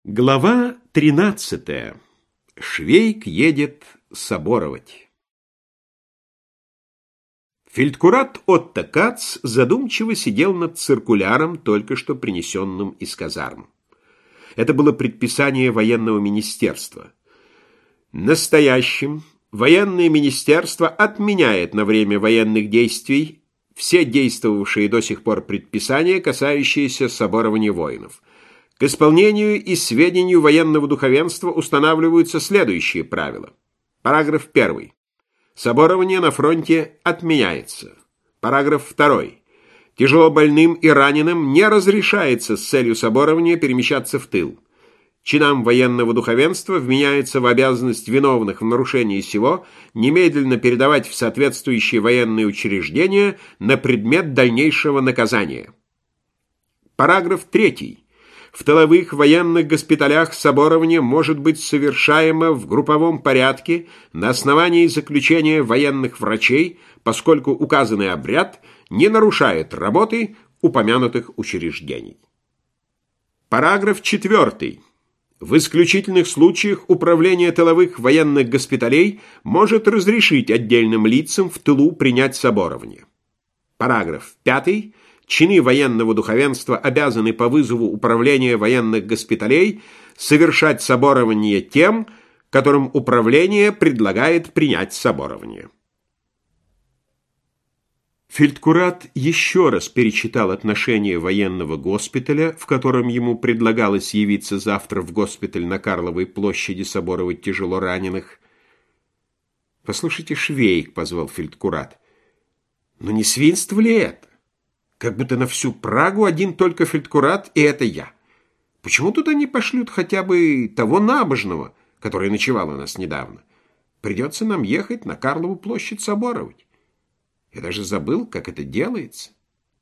Глава 13. Швейк едет соборовать. Фельдкурат Отто Кац задумчиво сидел над циркуляром, только что принесенным из казарм. Это было предписание военного министерства. Настоящим военное министерство отменяет на время военных действий все действовавшие до сих пор предписания, касающиеся соборования воинов. К исполнению и сведению военного духовенства устанавливаются следующие правила. Параграф 1. Соборование на фронте отменяется. Параграф 2. Тяжело больным и раненым не разрешается с целью соборования перемещаться в тыл. Чинам военного духовенства вменяется в обязанность виновных в нарушении сего немедленно передавать в соответствующие военные учреждения на предмет дальнейшего наказания. Параграф 3. В тыловых военных госпиталях соборование может быть совершаемо в групповом порядке на основании заключения военных врачей, поскольку указанный обряд не нарушает работы упомянутых учреждений. Параграф 4. В исключительных случаях управление тыловых военных госпиталей может разрешить отдельным лицам в тылу принять соборование. Параграф 5. Чины военного духовенства обязаны по вызову управления военных госпиталей совершать соборование тем, которым управление предлагает принять соборование. Фельдкурат еще раз перечитал отношение военного госпиталя, в котором ему предлагалось явиться завтра в госпиталь на Карловой площади соборовать тяжело раненых. «Послушайте, Швейк», — позвал Фельдкурат, — «но не свинство ли это? Как будто на всю Прагу один только Фельдкурат, и это я. Почему туда не пошлют хотя бы того набожного, который ночевал у нас недавно? Придется нам ехать на Карлову площадь соборовать. Я даже забыл, как это делается».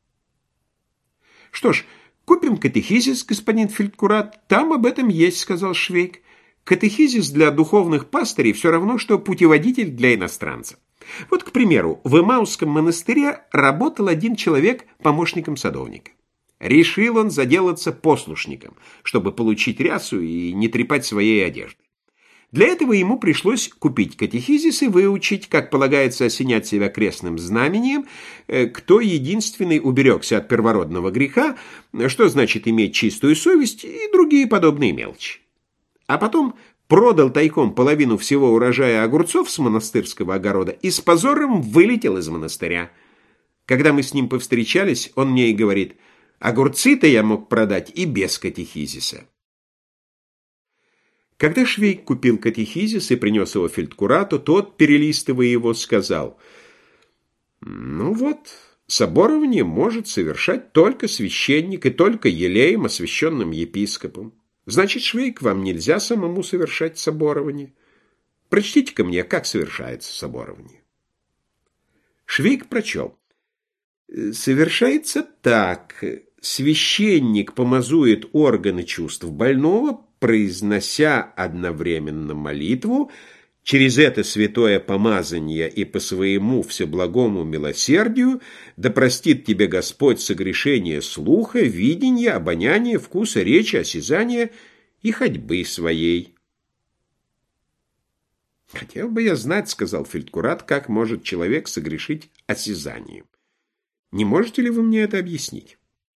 «Что ж, купим катехизис, господин Фельдкурат, там об этом есть», — сказал Швейк. «Катехизис для духовных пастырей все равно, что путеводитель для иностранцев. Вот, к примеру, в Эмаусском монастыре работал один человек помощником садовника. Решил он заделаться послушником, чтобы получить рясу и не трепать своей одежды. Для этого ему пришлось купить катехизис и выучить, как полагается осенять себя крестным знамением, кто единственный уберегся от первородного греха, что значит иметь чистую совесть и другие подобные мелочи. А потом продал тайком половину всего урожая огурцов с монастырского огорода и с позором вылетел из монастыря. Когда мы с ним повстречались, он мне и говорит: огурцы-то я мог продать и без катехизиса. Когда Швейк купил катехизис и принес его Фельдкурату, тот, перелистывая его, сказал: «Ну вот, соборование может совершать только священник и только елеем, освященным епископом. Значит, Швейк, вам нельзя самому совершать соборование. Прочтите-ка мне, как совершается соборование». Швейк прочел. «Совершается так. Священник помазует органы чувств больного, произнося одновременно молитву. Через это святое помазание и по своему всеблагому милосердию да простит тебе Господь согрешение слуха, видения, обоняния, вкуса, речи, осязания и ходьбы своей». «Хотел бы я знать, — сказал Фельдкурат, — как может человек согрешить осязанием. Не можете ли вы мне это объяснить?»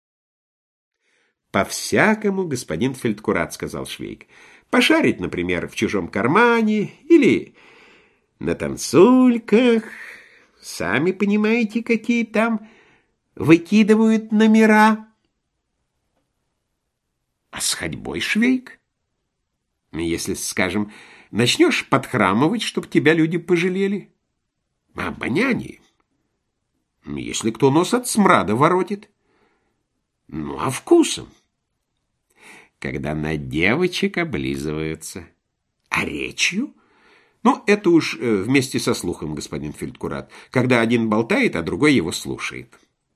«По-всякому, господин Фельдкурат, — сказал Швейк. Пошарить, например, в чужом кармане или на танцульках. Сами понимаете, какие там выкидывают номера». «А с ходьбой, Швейк? Если, скажем, начнешь подхрамывать, чтоб тебя люди пожалели. А обоняние? Если кто нос от смрада воротит. Ну, а вкусом? Когда на девочек облизываются. А речью? Ну, это уж вместе со слухом, господин Фельдкурат, когда один болтает, а другой его слушает».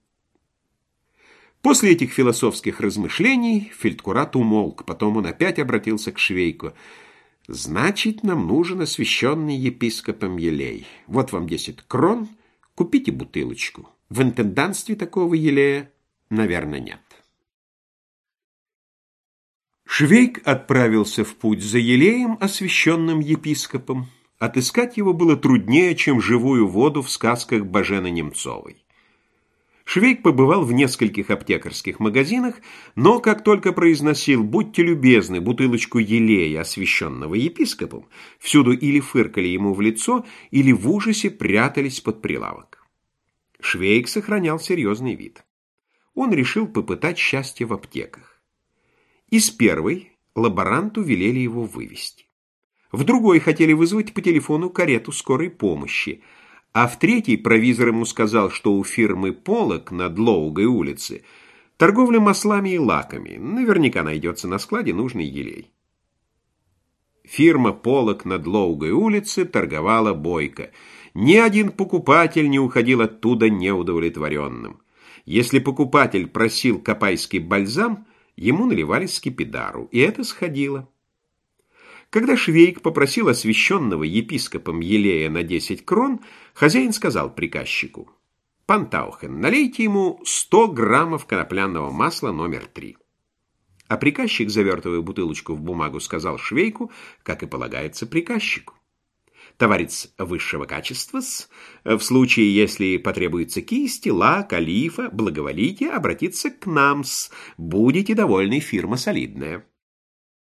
После этих философских размышлений Фельдкурат умолк, потом он опять обратился к Швейку. «Значит, нам нужен освященный епископом елей. Вот вам 10 крон, купите бутылочку. В интендантстве такого елея, наверное, нет». Швейк отправился в путь за елеем, освященным епископом. Отыскать его было труднее, чем живую воду в сказках Бажены Немцовой. Швейк побывал в нескольких аптекарских магазинах, но как только произносил «будьте любезны» бутылочку елея, освященного епископом, всюду или фыркали ему в лицо, или в ужасе прятались под прилавок. Швейк сохранял серьезный вид. Он решил попытать счастье в аптеках. Из первой лаборанту велели его вывести. В другой хотели вызвать по телефону карету скорой помощи, а в третий провизор ему сказал, что у фирмы «Полок» на Длоугой улице торговля маслами и лаками, наверняка найдется на складе нужный елей. Фирма «Полок» на Длоугой улице торговала бойко. Ни один покупатель не уходил оттуда неудовлетворенным. Если покупатель просил капайский бальзам, ему наливали скипидару, и это сходило. Когда Швейк попросил освященного епископом елея на 10 крон, хозяин сказал приказчику: «Пан Таухен, налейте ему 100 граммов конопляного масла номер 3». А приказчик, завертывая бутылочку в бумагу, сказал Швейку, как и полагается приказчику: «Товарищ высшего качества, в случае, если потребуется кисти, лак, олифа, благоволите обратиться к нам, будете довольны, фирма солидная».